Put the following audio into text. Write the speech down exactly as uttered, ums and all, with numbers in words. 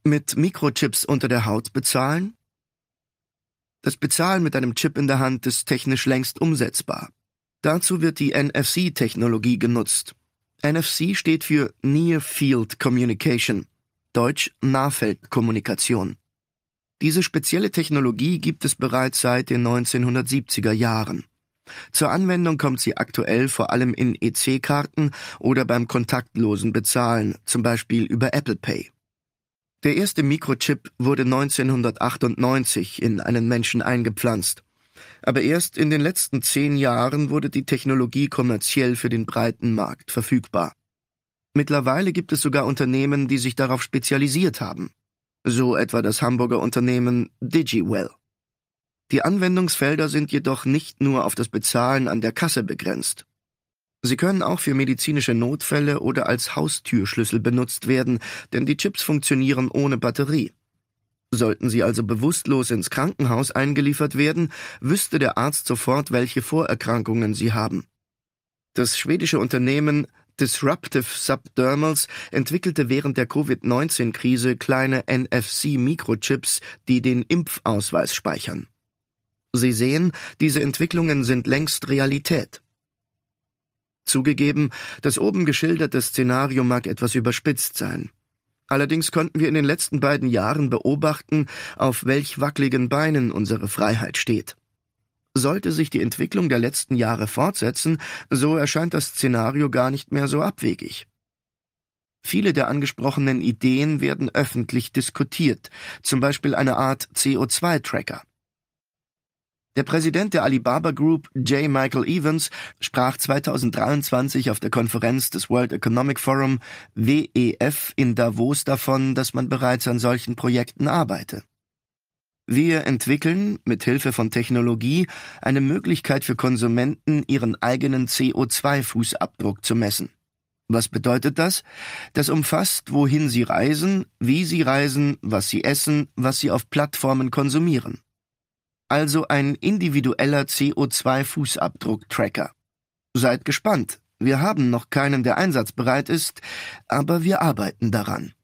Mit Mikrochips unter der Haut bezahlen? Das Bezahlen mit einem Chip in der Hand ist technisch längst umsetzbar. Dazu wird die N F C-Technologie genutzt. N F C steht für Near Field Communication, deutsch Nahfeldkommunikation. Diese spezielle Technologie gibt es bereits seit den neunzehnhundertsiebziger Jahren. Zur Anwendung kommt sie aktuell vor allem in E C-Karten oder beim kontaktlosen Bezahlen, zum Beispiel über Apple Pay. Der erste Mikrochip wurde neunzehnhundertachtundneunzig in einen Menschen eingepflanzt. Aber erst in den letzten zehn Jahren wurde die Technologie kommerziell für den breiten Markt verfügbar. Mittlerweile gibt es sogar Unternehmen, die sich darauf spezialisiert haben. So etwa das Hamburger Unternehmen DigiWell. Die Anwendungsfelder sind jedoch nicht nur auf das Bezahlen an der Kasse begrenzt. Sie können auch für medizinische Notfälle oder als Haustürschlüssel benutzt werden, denn die Chips funktionieren ohne Batterie. Sollten sie also bewusstlos ins Krankenhaus eingeliefert werden, wüsste der Arzt sofort, welche Vorerkrankungen sie haben. Das schwedische Unternehmen Disruptive Subdermals entwickelte während der Covid neunzehn Krise kleine N F C-Mikrochips, die den Impfausweis speichern. Sie sehen, diese Entwicklungen sind längst Realität. Zugegeben, das oben geschilderte Szenario mag etwas überspitzt sein. Allerdings konnten wir in den letzten beiden Jahren beobachten, auf welch wackeligen Beinen unsere Freiheit steht. Sollte sich die Entwicklung der letzten Jahre fortsetzen, so erscheint das Szenario gar nicht mehr so abwegig. Viele der angesprochenen Ideen werden öffentlich diskutiert, zum Beispiel eine Art C O zwei Tracker. Der Präsident der Alibaba Group, J. Michael Evans, sprach zweitausenddreiundzwanzig auf der Konferenz des World Economic Forum W E F in Davos davon, dass man bereits an solchen Projekten arbeite. Wir entwickeln, mit Hilfe von Technologie, eine Möglichkeit für Konsumenten, ihren eigenen C O zwei Fußabdruck zu messen. Was bedeutet das? Das umfasst, wohin sie reisen, wie sie reisen, was sie essen, was sie auf Plattformen konsumieren. Also ein individueller C O zwei Fußabdruck-Tracker. Seid gespannt. Wir haben noch keinen, der einsatzbereit ist, aber wir arbeiten daran.